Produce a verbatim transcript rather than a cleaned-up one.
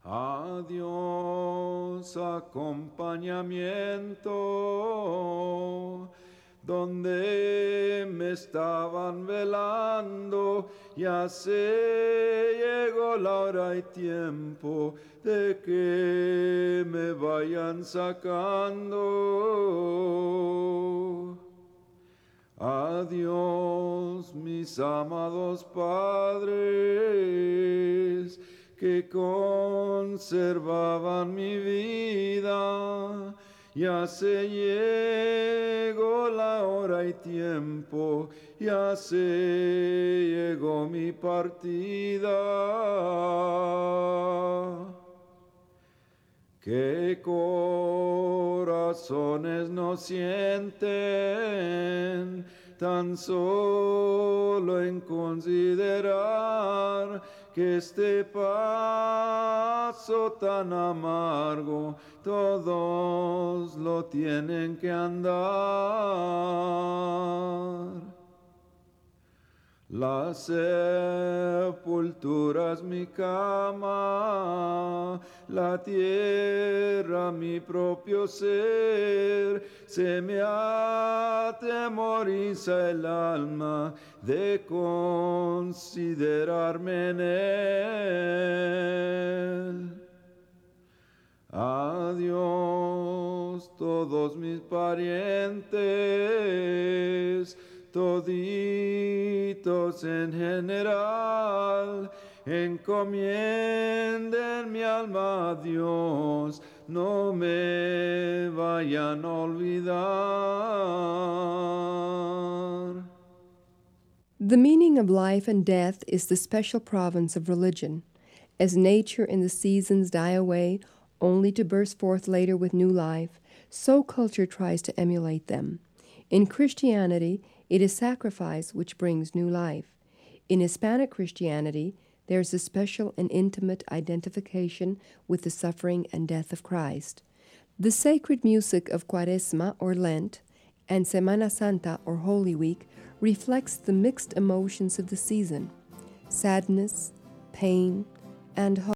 Adiós, acompañamiento, donde me estaban velando, ya se llegó la hora y tiempo de que me vayan sacando. Adiós, mis amados padres, que conservaban mi vida, ya se llegó la hora y tiempo, ya se llegó mi partida. ¿Qué corazones no sienten tan solo en considerar que este paso tan amargo todos lo tienen que andar? La sepultura es mi cama, la tierra mi propio ser, se me atemoriza el alma de considerarme en él. Adiós, todos mis parientes, toditos en general, encomienden mi alma a Dios, no me vayan a olvidar. The meaning of life and death is the special province of religion. As nature and the seasons die away, only to burst forth later with new life, so culture tries to emulate them. In Christianity, it is sacrifice which brings new life. In Hispanic Christianity, there is a special and intimate identification with the suffering and death of Christ. The sacred music of Cuaresma or Lent and Semana Santa or Holy Week reflects the mixed emotions of the season: sadness, pain, and hope.